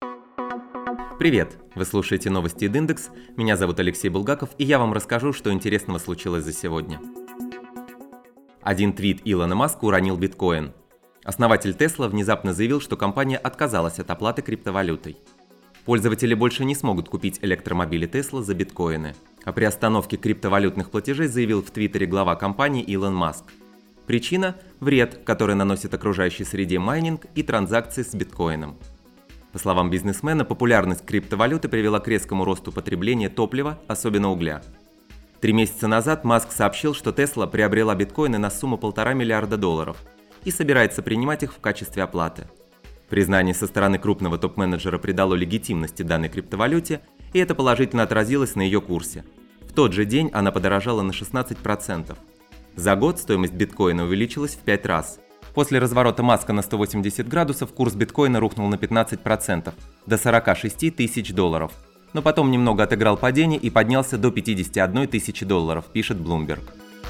Привет! Вы слушаете новости Индекс. Меня зовут Алексей Булгаков, и я вам расскажу, что интересного случилось за сегодня. Один твит Илона Маска уронил биткоин. Основатель Tesla внезапно заявил, что компания отказалась от оплаты криптовалютой. Пользователи больше не смогут купить электромобили Tesla за биткоины. О приостановке криптовалютных платежей заявил в Твиттере глава компании Илон Маск. Причина – вред, который наносит окружающей среде майнинг и транзакции с биткоином. По словам бизнесмена, популярность криптовалюты привела к резкому росту потребления топлива, особенно угля. 3 месяца назад Маск сообщил, что Tesla приобрела биткоины на сумму $1,5 миллиарда и собирается принимать их в качестве оплаты. Признание со стороны крупного топ-менеджера придало легитимности данной криптовалюте, и это положительно отразилось на ее курсе. В тот же день она подорожала на 16%. За год стоимость биткоина увеличилась в 5 раз. После разворота Маска на 180 градусов курс биткоина рухнул на 15%, до $46 тысяч. Но потом немного отыграл падение и поднялся до $51 тысячи, пишет Bloomberg.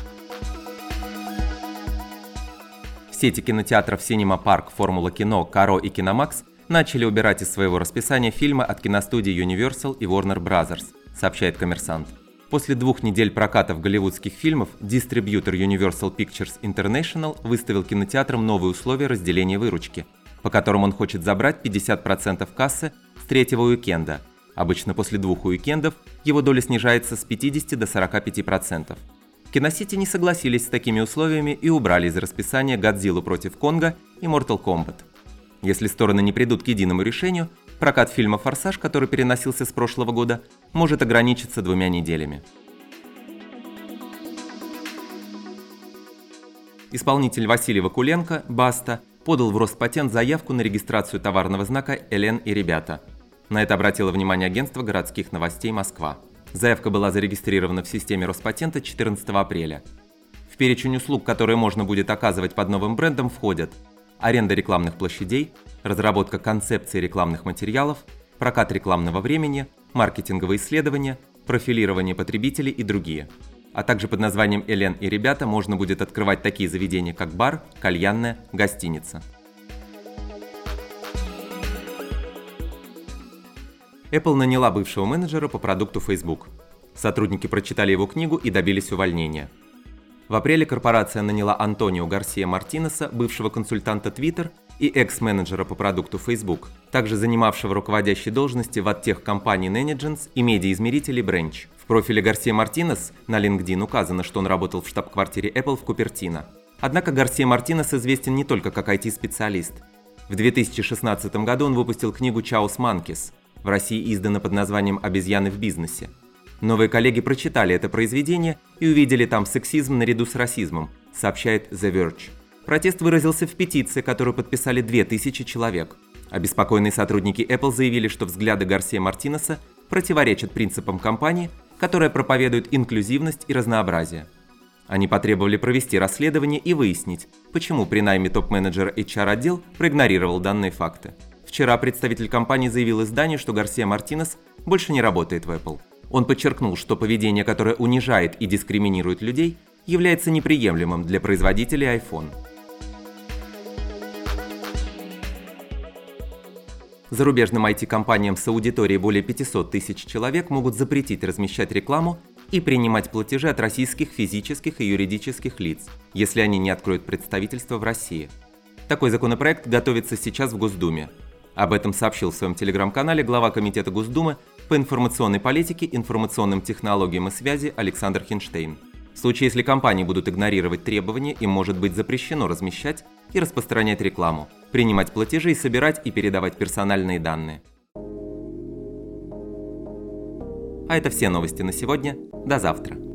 Сети кинотеатров Cinema Park, Формула Кино, Каро и Киномакс начали убирать из своего расписания фильмы от киностудий Universal и Warner Bros., сообщает Коммерсант. После 2 недель прокатов голливудских фильмов дистрибьютор Universal Pictures International выставил кинотеатрам новые условия разделения выручки, по которым он хочет забрать 50% кассы с 3-го уикенда. Обычно после 2 уикендов его доля снижается с 50 до 45%. Киносити не согласились с такими условиями и убрали из расписания «Годзиллу против Конга» и «Mortal Kombat». Если стороны не придут к единому решению, прокат фильма «Форсаж», который переносился с прошлого года, может ограничиться 2 неделями. Исполнитель Василий Вакуленко, Баста, подал в Роспатент заявку на регистрацию товарного знака «Элен и ребята». На это обратило внимание агентство городских новостей «Москва». Заявка была зарегистрирована в системе Роспатента 14 апреля. В перечень услуг, которые можно будет оказывать под новым брендом, входят аренда рекламных площадей, разработка концепции рекламных материалов, прокат рекламного времени, маркетинговые исследования, профилирование потребителей и другие. А также под названием «Элен и ребята» можно будет открывать такие заведения, как бар, кальянная, гостиница. Apple наняла бывшего менеджера по продукту Facebook. Сотрудники прочитали его книгу и добились увольнения. В апреле корпорация наняла Антонио Гарсия Мартинеса, бывшего консультанта Twitter и экс-менеджера по продукту Facebook, также занимавшего руководящие должности в оттех-компании Nenegence и медиаизмерителей Branch. В профиле Гарсия Мартинес на LinkedIn указано, что он работал в штаб-квартире Apple в Купертино. Однако Гарсия Мартинес известен не только как IT-специалист. В 2016 году он выпустил книгу «Chaos Monkeys», в России издана под названием «Обезьяны в бизнесе». Новые коллеги прочитали это произведение и увидели там сексизм наряду с расизмом, сообщает The Verge. Протест выразился в петиции, которую подписали 2000 человек. Обеспокоенные сотрудники Apple заявили, что взгляды Гарсия Мартинеса противоречат принципам компании, которая проповедует инклюзивность и разнообразие. Они потребовали провести расследование и выяснить, почему при найме топ-менеджера HR-отдел проигнорировал данные факты. Вчера представитель компании заявил изданию, что Гарсия Мартинес больше не работает в Apple. Он подчеркнул, что поведение, которое унижает и дискриминирует людей, является неприемлемым для производителей iPhone. Зарубежным IT-компаниям с аудиторией более 500 тысяч человек могут запретить размещать рекламу и принимать платежи от российских физических и юридических лиц, если они не откроют представительство в России. Такой законопроект готовится сейчас в Госдуме. Об этом сообщил в своем телеграм-канале глава Комитета Госдумы по информационной политике, информационным технологиям и связи Александр Хинштейн. В случае, если компании будут игнорировать требования, им может быть запрещено размещать и распространять рекламу, принимать платежи и собирать и передавать персональные данные. А это все новости на сегодня. До завтра.